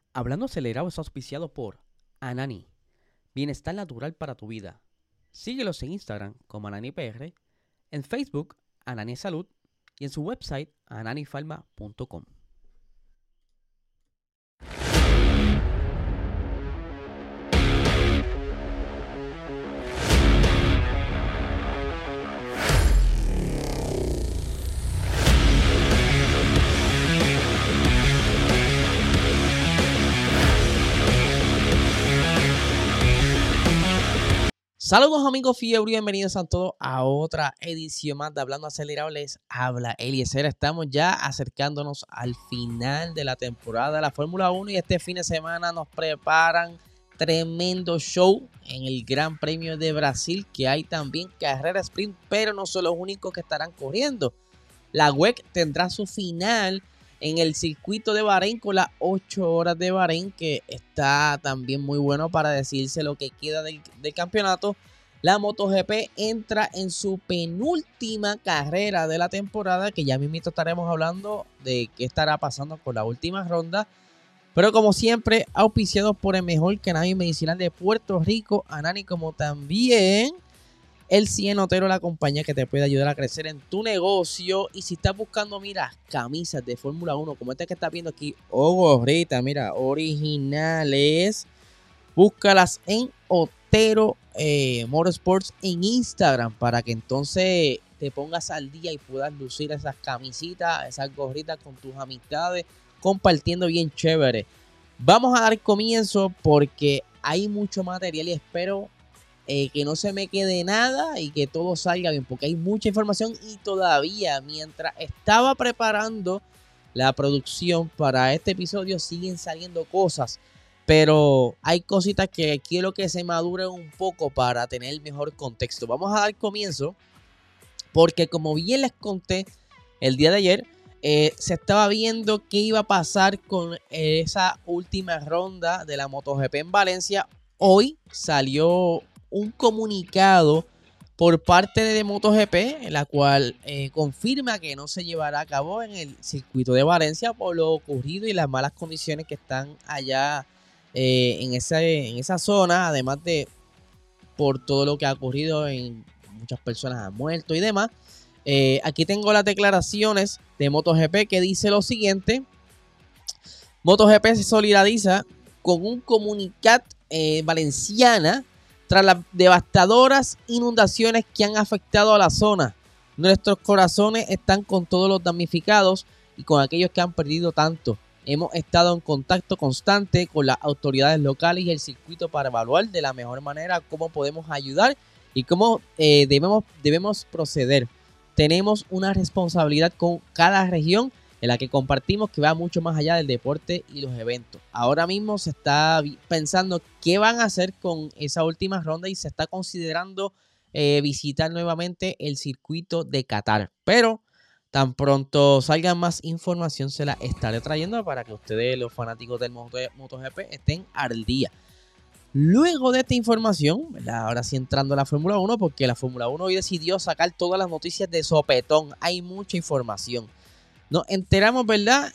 Hablando Acelerado es auspiciado por Anani, bienestar natural para tu vida. Síguelos en Instagram como AnaniPR, en Facebook Anani Salud y en su website ananifarma.com. Saludos amigos fiebre y bienvenidos a todos a otra edición más de Hablando Acelerado. Les habla Eliezer. Estamos ya acercándonos al final de la temporada de la Fórmula 1 y este fin de semana nos preparan tremendo show en el Gran Premio de Brasil, que hay también carrera sprint, pero no son los únicos que estarán corriendo. La WEC tendrá su final en el circuito de Bahrein con las 8 horas de Bahrein, que está también muy bueno para decidirse lo que queda del campeonato. La MotoGP entra en su penúltima carrera de la temporada, que ya mismo estaremos hablando de qué estará pasando con la última ronda. Pero como siempre, auspiciados por el mejor cannabis medicinal de Puerto Rico, Anani, como también el Cienotero, la compañía que te puede ayudar a crecer en tu negocio. Y si estás buscando, mira, camisas de Fórmula 1, como esta que estás viendo aquí, o gorritas, mira, originales, búscalas en Otero Motorsports en Instagram para que entonces te pongas al día y puedas lucir esas camisitas, esas gorritas con tus amistades, compartiendo bien chévere. Vamos a dar comienzo porque hay mucho material y espero que no se me quede nada y que todo salga bien, porque hay mucha información y todavía mientras estaba preparando la producción para este episodio siguen saliendo cosas, pero hay cositas que quiero que se maduren un poco para tener el mejor contexto. Vamos a dar comienzo porque, como bien les conté el día de ayer, se estaba viendo qué iba a pasar con esa última ronda de la MotoGP en Valencia. Hoy salió un comunicado por parte de MotoGP, la cual confirma que no se llevará a cabo en el circuito de Valencia por lo ocurrido y las malas condiciones que están allá en esa zona, además de por todo lo que ha ocurrido, muchas personas han muerto y demás. Aquí tengo las declaraciones de MotoGP que dice lo siguiente: MotoGP se solidariza con un comunicado valenciana tras las devastadoras inundaciones que han afectado a la zona. Nuestros corazones están con todos los damnificados y con aquellos que han perdido tanto. Hemos estado en contacto constante con las autoridades locales y el circuito para evaluar de la mejor manera cómo podemos ayudar y cómo debemos proceder. Tenemos una responsabilidad con cada región en la que compartimos que va mucho más allá del deporte y los eventos. Ahora mismo se está pensando qué van a hacer con esa última ronda y se está considerando visitar nuevamente el circuito de Qatar. Pero tan pronto salga más información se la estaré trayendo para que ustedes, los fanáticos del MotoGP, estén al día. Luego de esta información, ¿verdad? Ahora sí entrando a la Fórmula 1, porque la Fórmula 1 hoy decidió sacar todas las noticias de sopetón. Hay mucha información. Nos enteramos, ¿verdad?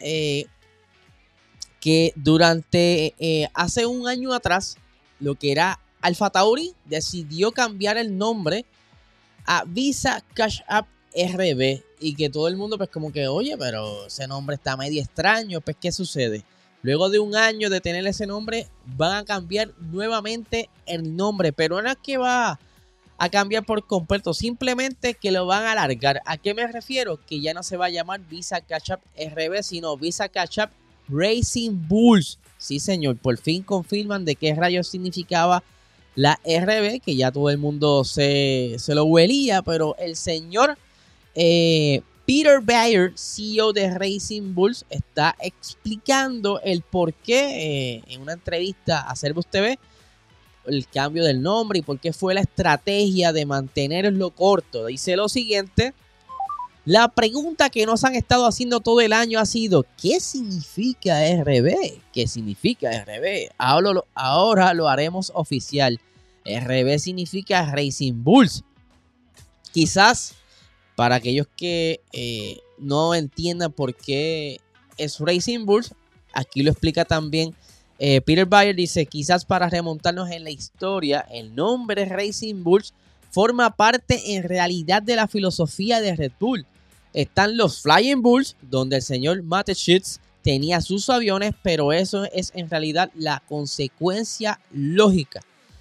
Que durante hace un año atrás, lo que era AlphaTauri decidió cambiar el nombre a Visa Cash App RB. Y que todo el mundo, pues, como que, oye, pero ese nombre está medio extraño. Pues, ¿qué sucede? Luego de un año de tener ese nombre, van a cambiar nuevamente el nombre. Pero no es que va a cambiar por completo, simplemente que lo van a alargar. ¿A qué me refiero? Que ya no se va a llamar Visa Cash App RB, sino Visa Cash App Racing Bulls. Sí, señor, por fin confirman de qué rayos significaba la RB, que ya todo el mundo se lo huelía, pero el señor Peter Bayer, CEO de Racing Bulls, está explicando el por qué en una entrevista a Servus TV, el cambio del nombre y por qué fue la estrategia de mantenerlo corto. Dice lo siguiente: la pregunta que nos han estado haciendo todo el año ha sido ¿qué significa RB? ¿Qué significa RB? Ahora lo haremos oficial. RB significa Racing Bulls. Quizás para aquellos que no entiendan por qué es Racing Bulls, aquí lo explica también Peter Bayer dice, quizás para remontarnos en la historia, el nombre Racing Bulls forma parte en realidad de la filosofía de Red Bull. Están los Flying Bulls, donde el señor Mateschitz tenía sus aviones, pero eso es en realidad la consecuencia lógica.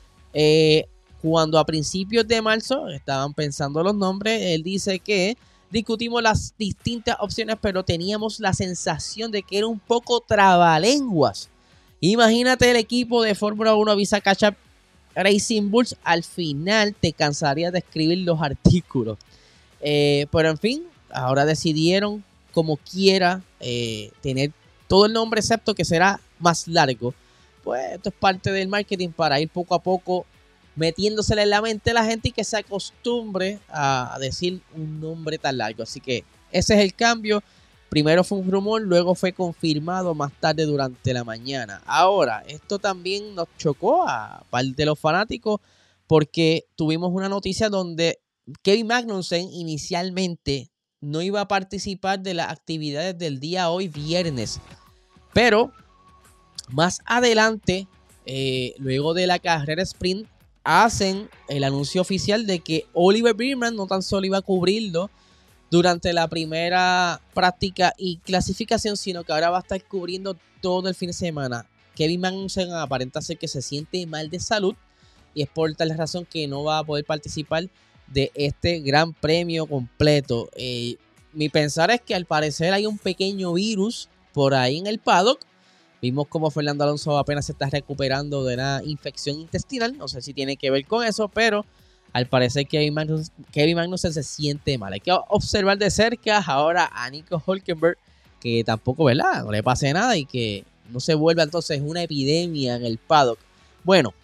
Cuando a principios de marzo estaban pensando los nombres, él dice que discutimos las distintas opciones, pero teníamos la sensación de que era un poco trabalenguas. Imagínate el equipo de Fórmula 1 Visa Cash App Racing Bulls, al final te cansarías de escribir los artículos. Pero en fin, ahora decidieron como quiera tener todo el nombre, excepto que será más largo. Pues esto es parte del marketing para ir poco a poco metiéndosele en la mente a la gente y que se acostumbre a decir un nombre tan largo. Así que ese es el cambio. Primero fue un rumor, luego fue confirmado más tarde durante la mañana. Ahora, esto también nos chocó a parte de los fanáticos porque tuvimos una noticia donde Kevin Magnussen inicialmente no iba a participar de las actividades del día hoy viernes. Pero más adelante, luego de la carrera sprint, hacen el anuncio oficial de que Oliver Bearman no tan solo iba a cubrirlo durante la primera práctica y clasificación, sino que ahora va a estar cubriendo todo el fin de semana. Kevin Magnussen aparenta ser que se siente mal de salud y es por tal razón que no va a poder participar de este gran premio completo. Mi pensar es que al parecer hay un pequeño virus por ahí en el paddock. Vimos como Fernando Alonso apenas se está recuperando de una infección intestinal. No sé si tiene que ver con eso, pero al parecer Kevin Magnussen se siente mal. Hay que observar de cerca ahora a Nico Hülkenberg, que tampoco, ¿verdad?, no le pase nada y que no se vuelva entonces una epidemia en el paddock. Bueno,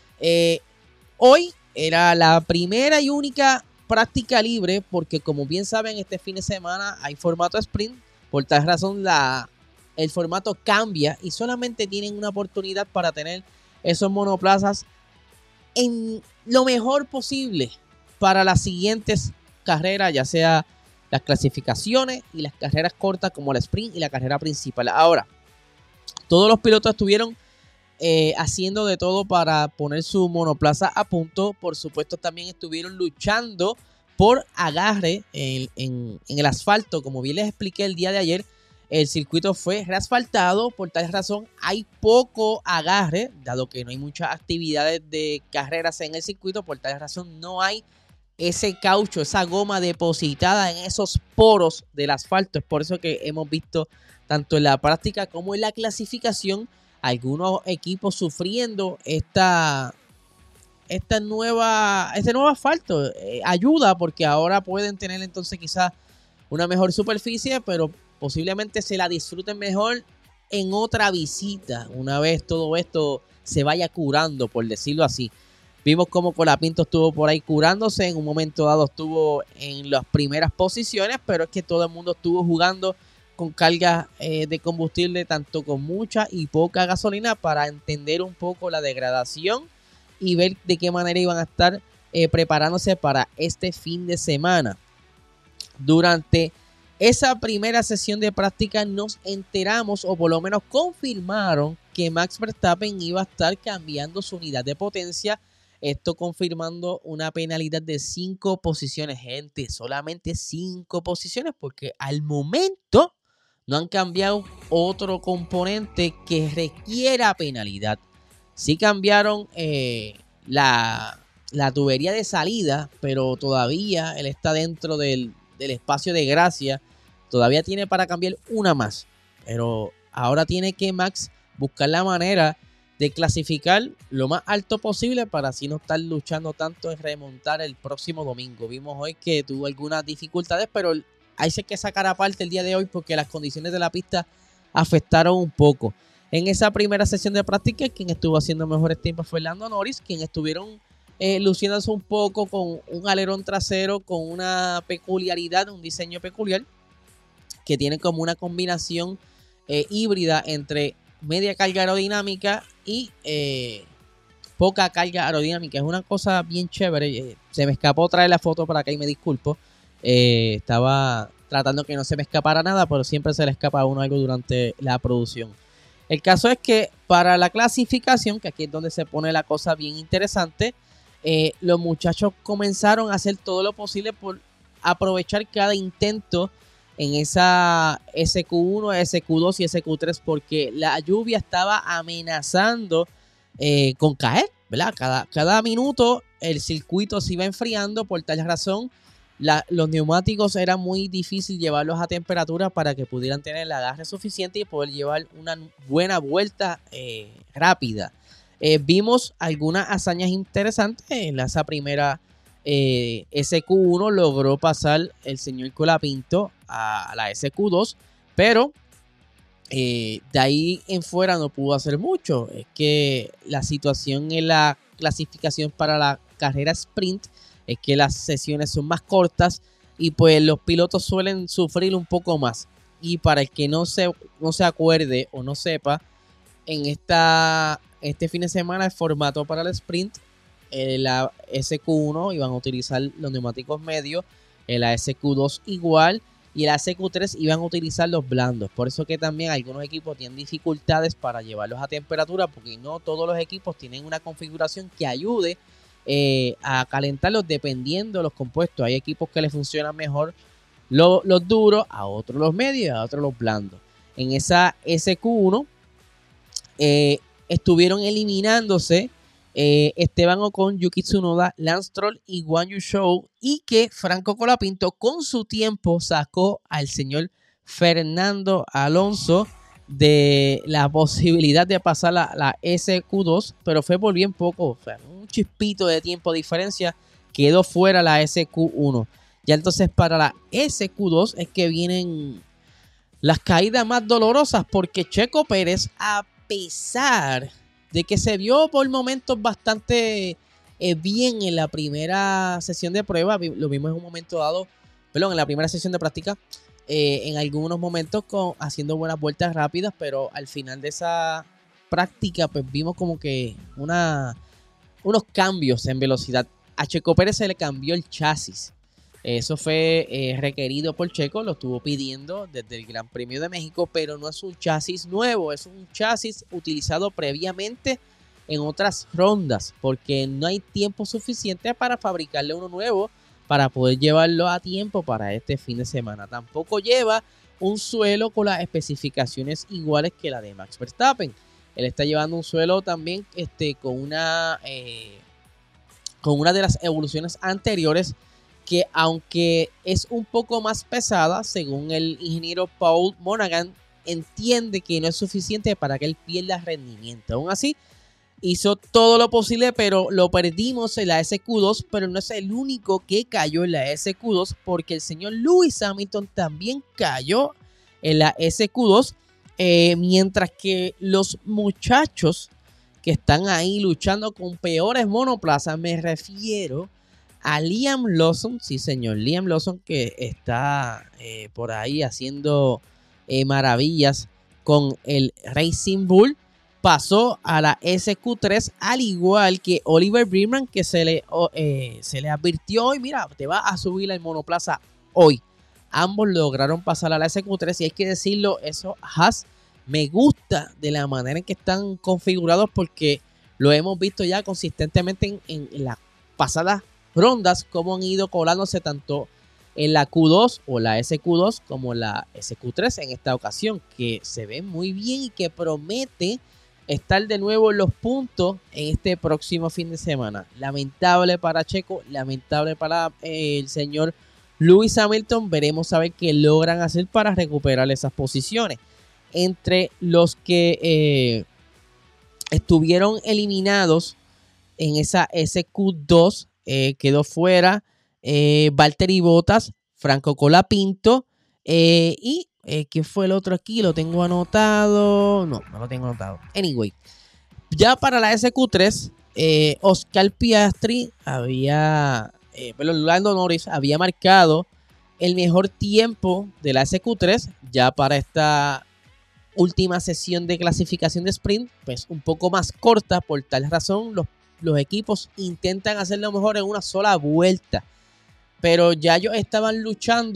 hoy era la primera y única práctica libre porque, como bien saben, este fin de semana hay formato sprint. Por tal razón el formato cambia y solamente tienen una oportunidad para tener esos monoplazas en lo mejor posible para las siguientes carreras, ya sea las clasificaciones y las carreras cortas como la sprint y la carrera principal. Ahora, todos los pilotos estuvieron haciendo de todo para poner su monoplaza a punto. Por supuesto, también estuvieron luchando por agarre en el asfalto. Como bien les expliqué el día de ayer, el circuito fue reasfaltado, por tal razón hay poco agarre, dado que no hay muchas actividades de carreras en el circuito, por tal razón no hay ese caucho, esa goma depositada en esos poros del asfalto. Es por eso que hemos visto tanto en la práctica como en la clasificación algunos equipos sufriendo este nuevo asfalto. Ayuda porque ahora pueden tener entonces quizás una mejor superficie, pero posiblemente se la disfruten mejor en otra visita, una vez todo esto se vaya curando, por decirlo así. Vimos cómo Colapinto estuvo por ahí curándose, en un momento dado estuvo en las primeras posiciones, pero es que todo el mundo estuvo jugando con cargas de combustible, tanto con mucha y poca gasolina, para entender un poco la degradación y ver de qué manera iban a estar preparándose para este fin de semana. Durante esa primera sesión de práctica nos enteramos, o por lo menos confirmaron, que Max Verstappen iba a estar cambiando su unidad de potencia. Esto confirmando una penalidad de 5 posiciones, gente. Solamente 5 posiciones, porque al momento no han cambiado otro componente que requiera penalidad. Sí cambiaron la tubería de salida, pero todavía él está dentro del espacio de gracia. Todavía tiene para cambiar una más, pero ahora tiene que Max buscar la manera de clasificar lo más alto posible para así no estar luchando tanto en remontar el próximo domingo. Vimos hoy que tuvo algunas dificultades, pero hay que sacar aparte el día de hoy porque las condiciones de la pista afectaron un poco. En esa primera sesión de práctica, quien estuvo haciendo mejores tiempos fue Lando Norris, quien estuvieron luciéndose un poco con un alerón trasero con una peculiaridad, un diseño peculiar, que tiene como una combinación híbrida entre media carga aerodinámica y poca carga aerodinámica. Es una cosa bien chévere. Se me escapó traer la foto para acá y me disculpo. Estaba tratando que no se me escapara nada, pero siempre se le escapa a uno algo durante la producción. El caso es que para la clasificación, que aquí es donde se pone la cosa bien interesante, los muchachos comenzaron a hacer todo lo posible por aprovechar cada intento en esa SQ1, SQ2 y SQ3 porque la lluvia estaba amenazando con caer, ¿verdad? Cada minuto el circuito se iba enfriando, por tal razón los neumáticos era muy difícil llevarlos a temperatura para que pudieran tener el agarre suficiente y poder llevar una buena vuelta rápida. Vimos algunas hazañas interesantes en esa primera SQ1 logró pasar el señor Colapinto a la SQ2, pero de ahí en fuera no pudo hacer mucho. Es que la situación en la clasificación para la carrera sprint es que las sesiones son más cortas y pues los pilotos suelen sufrir un poco más. Y para el que no se acuerde o no sepa, en este fin de semana el formato para el sprint, la SQ1 iban a utilizar los neumáticos medios, la SQ2 igual y la SQ3 iban a utilizar los blandos. Por eso que también algunos equipos tienen dificultades para llevarlos a temperatura porque no todos los equipos tienen una configuración que ayude a calentarlos dependiendo de los compuestos. Hay equipos que les funcionan mejor los duros, a otros los medios y a otros los blandos. En esa SQ1 estuvieron eliminándose Esteban Ocon, Yuki Tsunoda, Lance Stroll y Guan Yu Zhou, y que Franco Colapinto con su tiempo sacó al señor Fernando Alonso de la posibilidad de pasar la SQ2, pero fue por bien poco, o sea, un chispito de tiempo de diferencia, quedó fuera la SQ1. Ya entonces para la SQ2 es que vienen las caídas más dolorosas porque Checo Pérez, a pesar de que se vio por momentos bastante bien en la primera sesión de prueba, lo vimos en un momento dado, en la primera sesión de práctica, en algunos momentos haciendo buenas vueltas rápidas, pero al final de esa práctica pues vimos como que unos cambios en velocidad. A Checo Pérez se le cambió el chasis. Eso fue requerido por Checo, lo estuvo pidiendo desde el Gran Premio de México, pero no es un chasis nuevo, es un chasis utilizado previamente en otras rondas, porque no hay tiempo suficiente para fabricarle uno nuevo para poder llevarlo a tiempo para este fin de semana. Tampoco lleva un suelo con las especificaciones iguales que la de Max Verstappen. Él está llevando un suelo también con una de las evoluciones anteriores, que aunque es un poco más pesada, según el ingeniero Paul Monaghan, entiende que no es suficiente para que él pierda rendimiento. Aún así, hizo todo lo posible, pero lo perdimos en la SQ2, pero no es el único que cayó en la SQ2, porque el señor Lewis Hamilton también cayó en la SQ2, mientras que los muchachos que están ahí luchando con peores monoplazas, me refiero a Liam Lawson, sí señor, Liam Lawson, que está por ahí haciendo maravillas con el Racing Bull, pasó a la SQ3, al igual que Oliver Bearman, que se le advirtió hoy, mira, te va a subir el monoplaza hoy. Ambos lograron pasar a la SQ3 y hay que decirlo, eso Haas me gusta de la manera en que están configurados, porque lo hemos visto ya consistentemente en las pasadas rondas, como han ido colándose tanto en la Q2 o la SQ2 como la SQ3 en esta ocasión, que se ve muy bien y que promete estar de nuevo en los puntos en este próximo fin de semana. Lamentable para Checo, lamentable para el señor Lewis Hamilton. Veremos a ver qué logran hacer para recuperar esas posiciones. Entre los que estuvieron eliminados en esa SQ2, quedó fuera Valtteri Bottas, Franco Colapinto y ¿quién fue el otro aquí? Lo tengo anotado. No lo tengo anotado. Anyway, ya para la SQ3, Oscar Piastri Lando Norris había marcado el mejor tiempo de la SQ3. Ya para esta última sesión de clasificación de sprint, pues un poco más corta, por tal razón los equipos intentan hacerlo mejor en una sola vuelta, pero ya ellos estaban luchando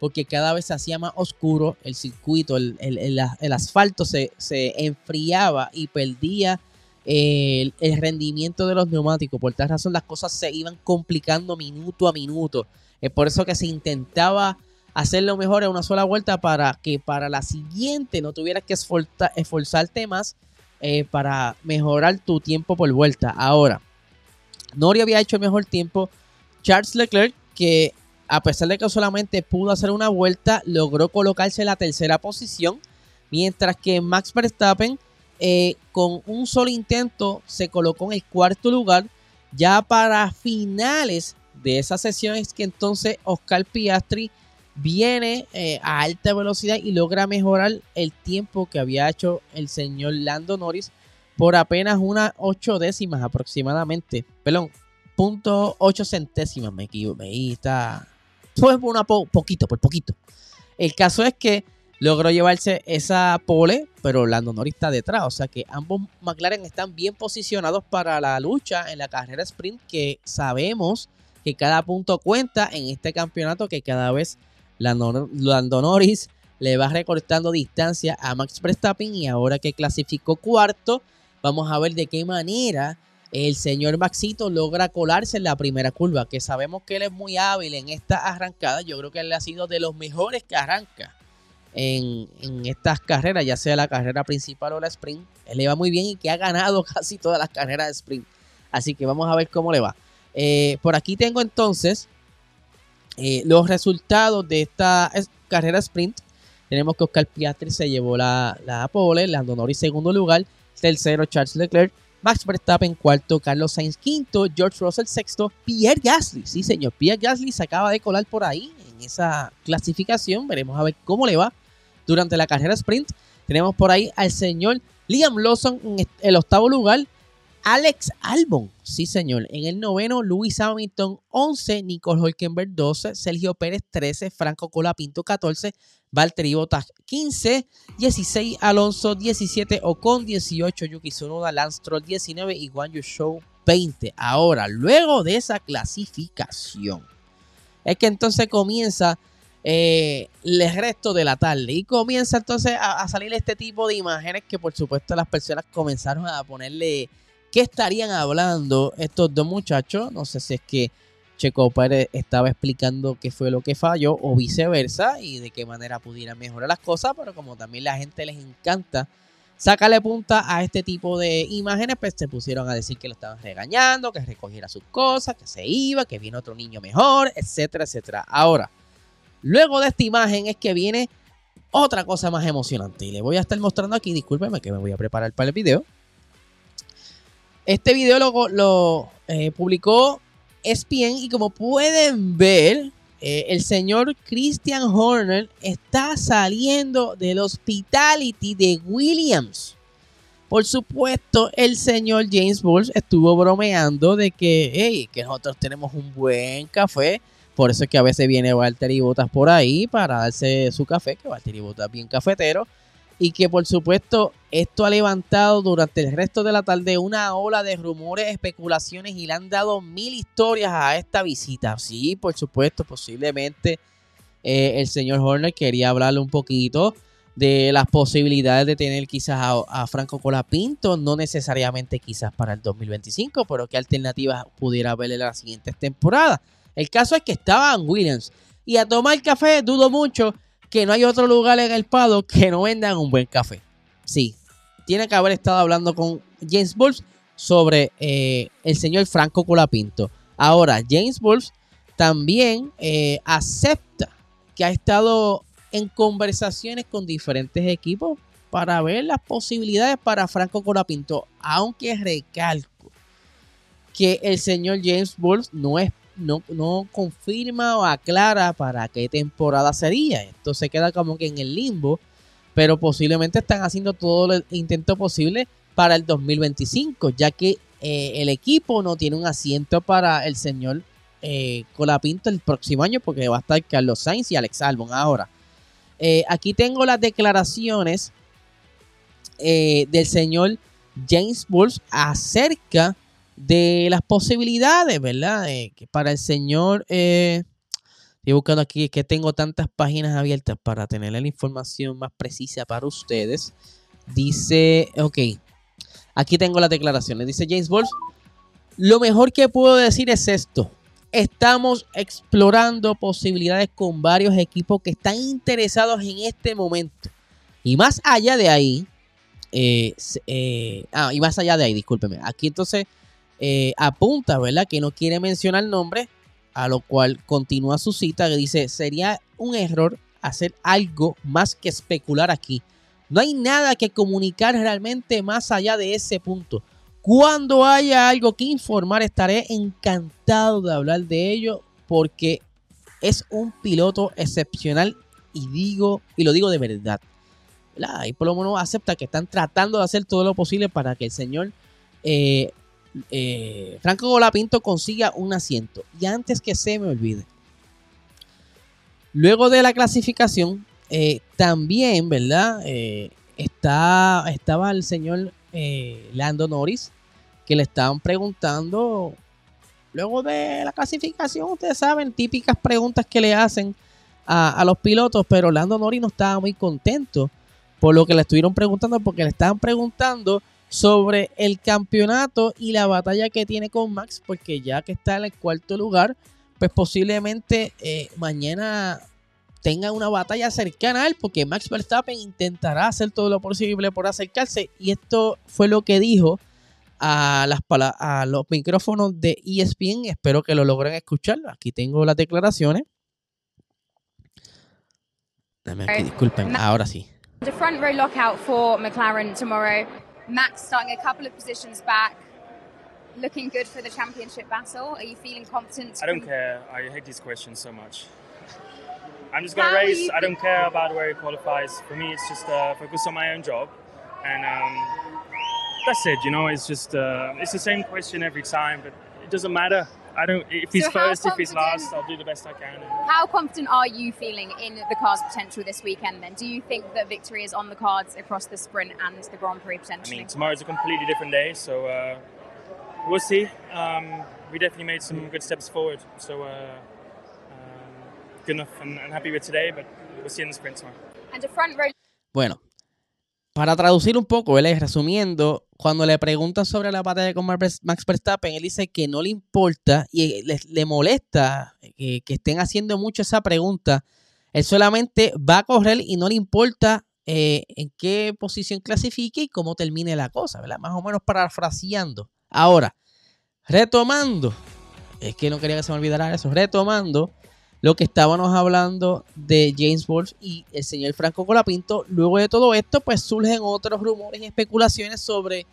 porque cada vez se hacía más oscuro el circuito, el asfalto se enfriaba y perdía el rendimiento de los neumáticos. Por tal razón las cosas se iban complicando minuto a minuto. Es por eso que se intentaba hacerlo mejor en una sola vuelta para que para la siguiente no tuvieras que esforzarte más para mejorar tu tiempo por vuelta. Ahora, Norris había hecho el mejor tiempo. Charles Leclerc, que a pesar de que solamente pudo hacer una vuelta, logró colocarse en la tercera posición, mientras que Max Verstappen con un solo intento se colocó en el cuarto lugar. Ya para finales de esa sesión es que entonces Oscar Piastri viene a alta velocidad y logra mejorar el tiempo que había hecho el señor Lando Norris por apenas unas 8 décimas aproximadamente. Perdón, 0.8 centésimas, me equivoqué. Ahí está. Fue por poquito. El caso es que logró llevarse esa pole, pero Lando Norris está detrás. O sea que ambos McLaren están bien posicionados para la lucha en la carrera sprint, que sabemos que cada punto cuenta en este campeonato, que cada vez Lando Norris le va recortando distancia a Max Verstappen, y ahora que clasificó cuarto, vamos a ver de qué manera el señor Maxito logra colarse en la primera curva, que sabemos que él es muy hábil en esta arrancada. Yo creo que él ha sido de los mejores que arranca en estas carreras, ya sea la carrera principal o la sprint. Él le va muy bien y que ha ganado casi todas las carreras de sprint. Así que vamos a ver cómo le va. Por aquí tengo entonces los resultados de esta carrera sprint. Tenemos que Oscar Piastri se llevó la pole, Lando Norris segundo lugar, tercero Charles Leclerc, Max Verstappen cuarto, Carlos Sainz quinto, George Russell sexto, Pierre Gasly, sí señor, Pierre Gasly se acaba de colar por ahí en esa clasificación. Veremos a ver cómo le va durante la carrera sprint. Tenemos por ahí al señor Liam Lawson en el octavo lugar, Alex Albon, sí señor, en el noveno, Lewis Hamilton 11, Nico Hülkenberg 12, Sergio Pérez 13, Franco Colapinto 14, Valtteri Bottas 15, 16 Alonso, 17 Ocon, 18 Yuki Tsunoda, Lance Stroll 19 y Guan Yu Zhou 20. Ahora, luego de esa clasificación, es que entonces comienza el resto de la tarde y comienza entonces a salir este tipo de imágenes que por supuesto las personas comenzaron a ponerle qué estarían hablando estos dos muchachos. No sé si es que Checo Pérez estaba explicando qué fue lo que falló o viceversa y de qué manera pudieran mejorar las cosas, pero como también la gente les encanta sacarle punta a este tipo de imágenes, pues se pusieron a decir que lo estaban regañando, que recogiera sus cosas, que se iba, que viene otro niño mejor, etcétera, etcétera. Ahora, luego de esta imagen es que viene otra cosa más emocionante y le voy a estar mostrando aquí. Discúlpenme que me voy a preparar para el video. Este video lo publicó ESPN y como pueden ver, el señor Christian Horner está saliendo del hospitality de Williams. Por supuesto, el señor James Bowles estuvo bromeando de que nosotros tenemos un buen café. Por eso es que a veces viene Valtteri Bottas por ahí para darse su café, que Valtteri Bottas es bien cafetero. Y que por supuesto esto ha levantado durante el resto de la tarde una ola de rumores, especulaciones y le han dado 1000 historias a esta visita. Sí, por supuesto, posiblemente el señor Horner quería hablarle un poquito de las posibilidades de tener quizás a Franco Colapinto, no necesariamente quizás para el 2025, pero qué alternativas pudiera haber en las siguientes temporadas. El caso es que estaba en Williams y a tomar café dudo mucho que no hay otro lugar en el paddock que no vendan un buen café. Sí, tiene que haber estado hablando con James Bowles sobre el señor Franco Colapinto. Ahora, James Bowles también acepta que ha estado en conversaciones con diferentes equipos para ver las posibilidades para Franco Colapinto, aunque recalco que el señor James Bowles no confirma o aclara para qué temporada sería. Esto se queda como que en el limbo, pero posiblemente están haciendo todo el intento posible para el 2025, ya que el equipo no tiene un asiento para el señor Colapinto el próximo año, porque va a estar Carlos Sainz y Alex Albon. Ahora, aquí tengo las declaraciones del señor James Bowles acerca de las posibilidades, ¿verdad? Que para el señor Estoy buscando aquí, es que tengo tantas páginas abiertas para tener la información más precisa para ustedes. Dice, ok, aquí tengo las declaraciones. Dice James Wolfe, lo mejor que puedo decir es esto. Estamos explorando posibilidades con varios equipos que están interesados en este momento. Y más allá de ahí, discúlpeme. Aquí entonces apunta, ¿verdad? Que no quiere mencionar nombres, a lo cual continúa su cita que dice, sería un error hacer algo más que especular aquí. No hay nada que comunicar realmente más allá de ese punto. Cuando haya algo que informar, estaré encantado de hablar de ello porque es un piloto excepcional y lo digo de verdad. Y por lo menos acepta que están tratando de hacer todo lo posible para que el señor Franco Colapinto consiga un asiento. Y antes que se me olvide, luego de la clasificación, también, ¿verdad? Estaba el señor Lando Norris, que le estaban preguntando, luego de la clasificación, ustedes saben, típicas preguntas que le hacen a los pilotos, pero Lando Norris no estaba muy contento por lo que le estuvieron preguntando, porque le estaban preguntando sobre el campeonato y la batalla que tiene con Max, porque ya que está en el cuarto lugar, pues posiblemente mañana tenga una batalla cercana a él, porque Max Verstappen intentará hacer todo lo posible por acercarse, y esto fue lo que dijo a los micrófonos de ESPN. Espero que lo logren escuchar. Aquí tengo las declaraciones. Dame aquí, disculpen, ahora sí. The front row lockout for McLaren tomorrow. Max starting a couple of positions back, looking good for the championship battle. Are you feeling confident? I don't care. I hate these questions so much. I'm just going to race. I don't care about where he qualifies. For me, it's just focus on my own job. And that's it, you know. It's just it's the same question every time, but it doesn't matter. If he's first, if he's last, I'll do the best I can. How confident are you feeling in the car's potential this weekend then? Do you think that victory is on the cards across the sprint and the Grand Prix potentially? I mean, tomorrow's a completely different day, so we'll see. We definitely made some good steps forward, so good enough and happy with today, but we'll see in the sprint tomorrow. And a front row... Bueno, para traducir un poco, él resumiendo, cuando le preguntan sobre la batalla con Max Verstappen, él dice que no le importa y le molesta que estén haciendo mucho esa pregunta. Él solamente va a correr y no le importa en qué posición clasifique y cómo termine la cosa, ¿verdad? Más o menos parafraseando. Ahora, retomando, es que no quería que se me olvidara eso, retomando lo que estábamos hablando de James Wolfe y el señor Franco Colapinto. Luego de todo esto, pues surgen otros rumores y especulaciones sobre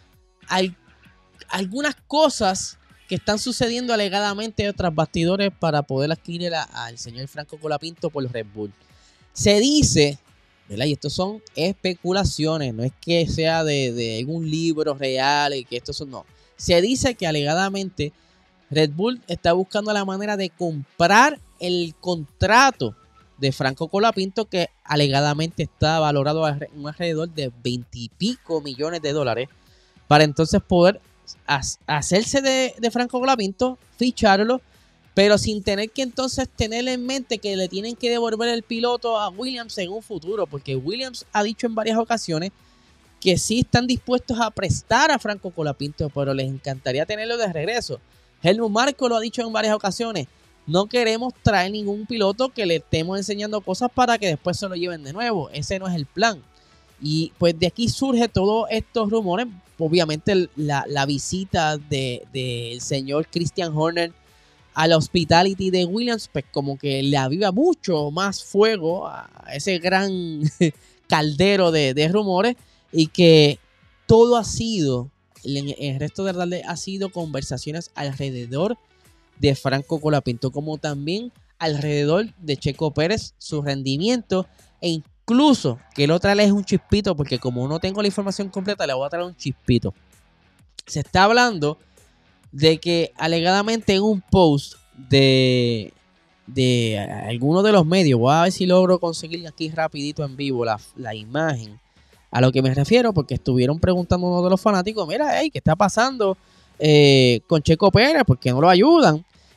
algunas cosas que están sucediendo alegadamente tras bastidores para poder adquirir al señor Franco Colapinto por Red Bull. Se dice, ¿verdad? Y esto son especulaciones, no es que sea de algún libro real y que esto son, no. Se dice que alegadamente Red Bull está buscando la manera de comprar el contrato de Franco Colapinto, que alegadamente está valorado en un alrededor de 20 y pico millones de dólares, para entonces poder hacerse de Franco Colapinto, ficharlo, pero sin tener que entonces tener en mente que le tienen que devolver el piloto a Williams en un futuro, porque Williams ha dicho en varias ocasiones que sí están dispuestos a prestar a Franco Colapinto, pero les encantaría tenerlo de regreso. Helmut Marko lo ha dicho en varias ocasiones. No queremos traer ningún piloto que le estemos enseñando cosas para que después se lo lleven de nuevo. Ese no es el plan. Y pues de aquí surge todos estos rumores. Obviamente la visita del señor Christian Horner a la hospitality de Williams, pues como que le aviva mucho más fuego a ese gran caldero de rumores. Y que todo ha sido, el resto de la tarde ha sido conversaciones alrededor de Franco Colapinto, como también alrededor de Checo Pérez, su rendimiento, e incluso que lo trae es un chispito, porque como no tengo la información completa, le voy a traer un chispito. Se está hablando de que alegadamente en un post de alguno de los medios, voy a ver si logro conseguir aquí rapidito en vivo la imagen a lo que me refiero, porque estuvieron preguntando a uno de los fanáticos, mira, hey, ¿qué está pasando con Checo Pérez? ¿Por qué no lo ayudan?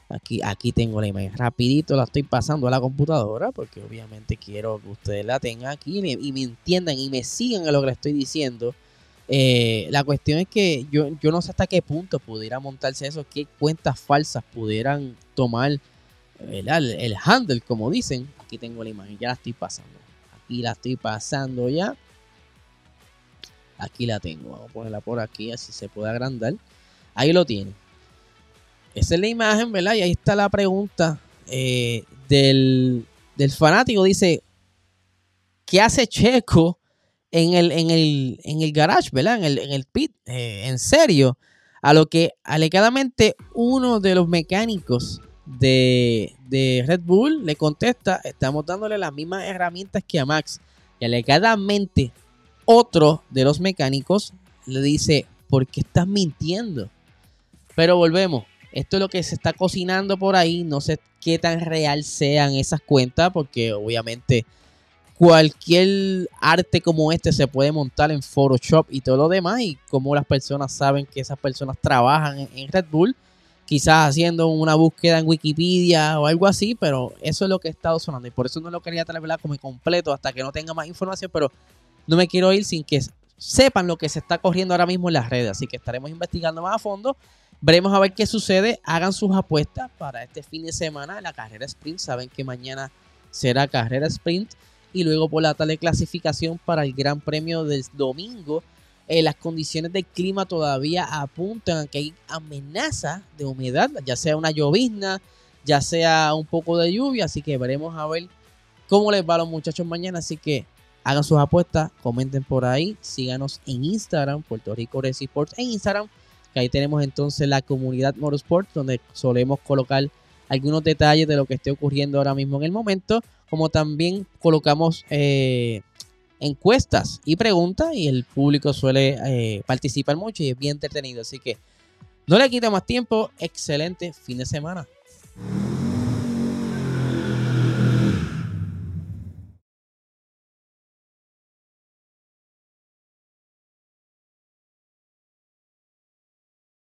Aquí tengo la imagen. Rapidito la estoy pasando a la computadora porque obviamente quiero que ustedes la tengan aquí y me entiendan y me sigan en lo que les estoy diciendo. La cuestión es que yo no sé hasta qué punto pudiera montarse eso, qué cuentas falsas pudieran tomar el handle, como dicen. Aquí tengo la imagen, ya la estoy pasando. Aquí la estoy pasando ya. Aquí la tengo, vamos a ponerla por aquí, así se puede agrandar. Ahí lo tiene. Esa es la imagen, ¿verdad? Y ahí está la pregunta del fanático. Dice, ¿qué hace Checo en el garage, ¿verdad? En el pit, en serio. A lo que alegadamente uno de los mecánicos de Red Bull le contesta, estamos dándole las mismas herramientas que a Max. Y alegadamente otro de los mecánicos le dice, ¿por qué estás mintiendo? Pero volvemos. Esto es lo que se está cocinando por ahí. No sé qué tan real sean esas cuentas, porque obviamente cualquier arte como este se puede montar en Photoshop y todo lo demás. Y como las personas saben que esas personas trabajan en Red Bull, quizás haciendo una búsqueda en Wikipedia o algo así, pero eso es lo que he estado sonando. Y por eso no lo quería traer, ¿verdad?, como completo hasta que no tenga más información, pero no me quiero ir sin que sepan lo que se está corriendo ahora mismo en las redes. Así que estaremos investigando más a fondo. Veremos a ver qué sucede. Hagan sus apuestas para este fin de semana. La carrera sprint. Saben que mañana será carrera sprint. Y luego por la tarde clasificación para el Gran Premio del domingo. Las condiciones del clima todavía apuntan a que hay amenaza de humedad. Ya sea una llovizna, ya sea un poco de lluvia. Así que veremos a ver cómo les va a los muchachos mañana. Así que hagan sus apuestas. Comenten por ahí. Síganos en Instagram. Puerto Rico Racing Sports en Instagram. Que ahí tenemos entonces la comunidad Motorsport, donde solemos colocar algunos detalles de lo que esté ocurriendo ahora mismo en el momento, como también colocamos encuestas y preguntas, y el público suele participar mucho y es bien entretenido. Así que no le quito más tiempo. Excelente fin de semana.